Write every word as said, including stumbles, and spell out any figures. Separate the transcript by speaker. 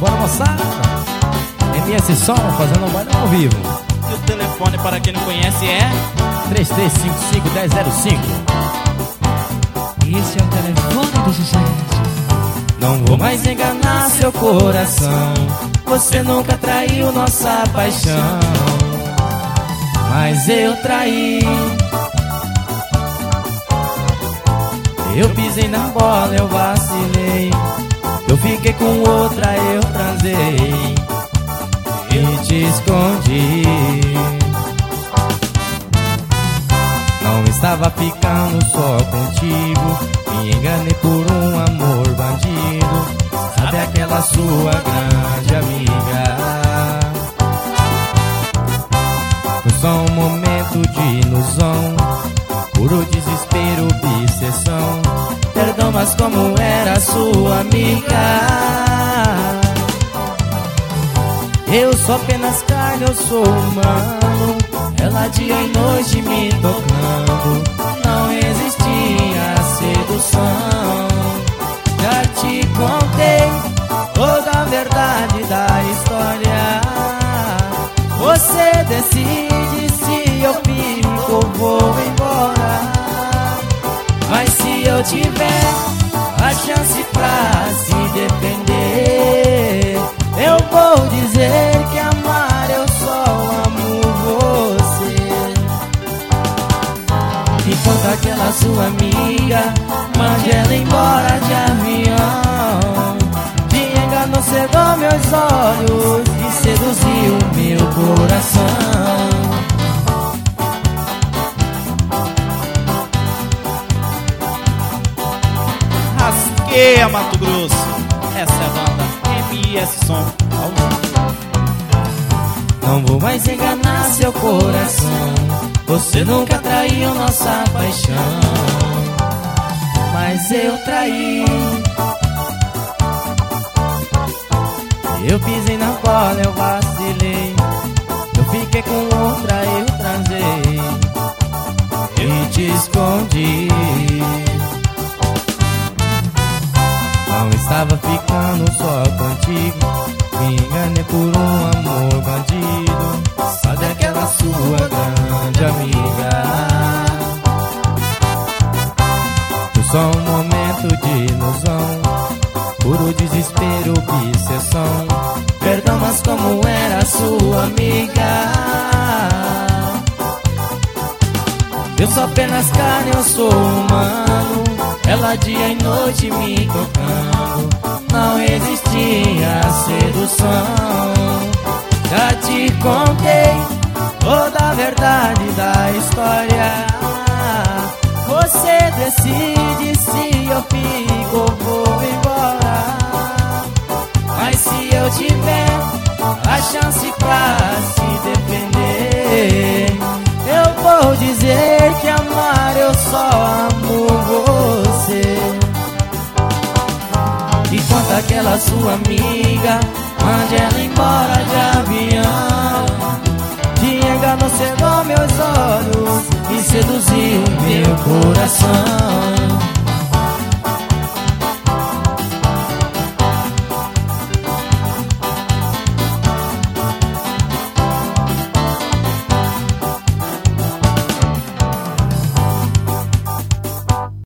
Speaker 1: Bora, moçada. M S Som fazendo um baile ao vivo.
Speaker 2: E o telefone, para quem não conhece, é
Speaker 1: três três cinco cinco, um zero zero cinco.
Speaker 3: Esse é o telefone do sucesso.
Speaker 1: Não vou mais enganar seu coração. Você nunca traiu nossa paixão, mas eu traí. Eu pisei na bola, eu vacilei. Eu fiquei com outra, eu transei e te escondi. Não estava ficando só contigo, me enganei por um amor bandido. Sabe aquela sua grande amiga? Foi só um momento de ilusão, puro desespero, obsessão. Perdão, mas como era sua amiga? Eu sou apenas carne, eu sou humano. Ela dia e noite me tocando. Não existia sedução. Já te contei toda a verdade da história. Você decide se eu fico ou vou embora. Mas se eu tiver a chance pra se defender, eu vou dizer que amar eu só amo você. Enquanto aquela sua amiga mande ela embora de avião, te enganou, cegou meus olhos e seduziu meu coração.
Speaker 2: Rasqueia, Mato Grosso. Essa é a banda M S Som.
Speaker 1: Não vou mais enganar seu coração. Você nunca traiu nossa paixão, mas eu traí. Eu pisei na bola, eu vacilei. Eu fiquei com outra, eu transei e te escondi. Não estava ficando só contigo, me enganei por um amor bandido. Sabe aquela sua grande amiga? Foi só um momento de ilusão, puro desespero, obsessão. Perdão, mas como era sua amiga? Eu sou apenas carne, eu sou humano. Ela dia e noite me tocando. Não existia sedução. Já te contei toda a verdade da história. Você decide se eu fico ou vou embora. Mas se eu tiver a chance pra se defender, eu vou dizer que amar eu só amo você. Enquanto aquela sua amiga mande ela embora de avião, te enganou, cegou meus olhos e seduziu meu coração.